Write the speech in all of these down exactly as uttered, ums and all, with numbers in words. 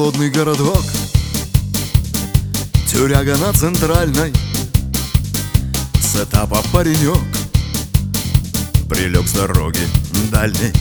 холодный городок, тюряга на Центральной. С этапа паренек прилег с дороги дальней.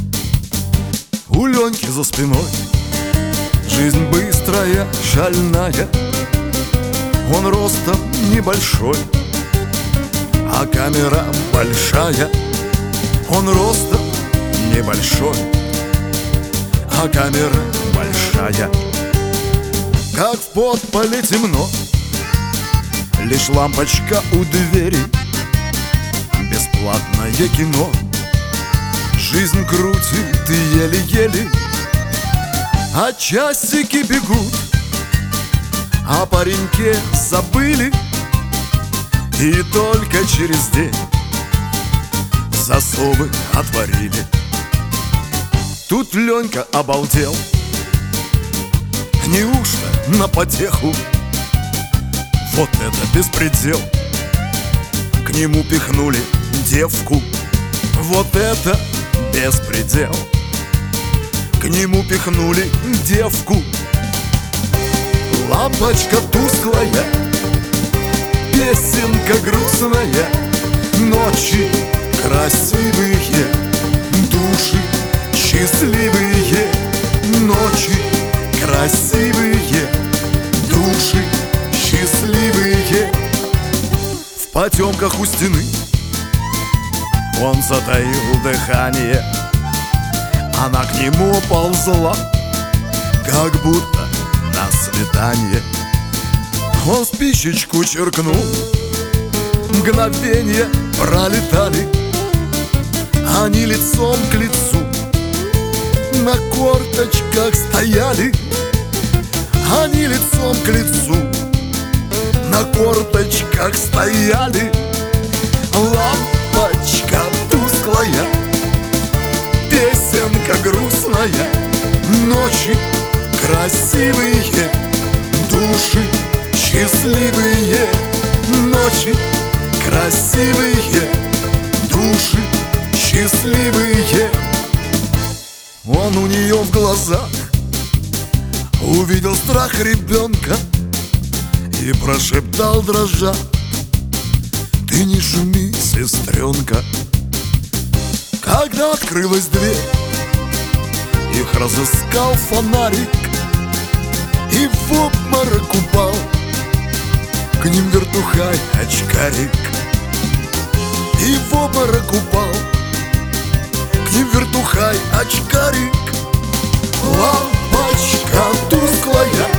У Леньки за спиной жизнь быстрая, шальная. Он ростом небольшой, а камера большая. Он ростом небольшой, а камера большая. Как в подполе темно, лишь лампочка у двери. Бесплатное кино, жизнь крутит еле-еле. А часики бегут, о пареньке забыли. И только через день засовы отворили. Тут Ленька обалдел. Неужто на потеху? Вот это беспредел! К нему пихнули девку. Вот это беспредел! К нему пихнули девку. Лампочка тусклая, песенка грустная. Ночи красивые, души счастливые. Ночи красивые, души счастливые. В потемках у стены он затаил дыхание. Она к нему ползла, как будто на свидание. Он спичечку черкнул, мгновенья пролетали. Они лицом к лицу на корточках стояли. Они лицом к лицу на корточках стояли. Лампочка тусклая, песенка грустная. Ночи красивые, души счастливые. Ночи красивые, души счастливые. Он у нее в глазах увидел страх ребенка и прошептал дрожа: ты не шуми, сестренка. Когда открылась дверь, их разыскал фонарик и в обморок упал к ним вертухай очкарик. И в обморок упал к ним вертухай очкарик. Лампочка тусклая,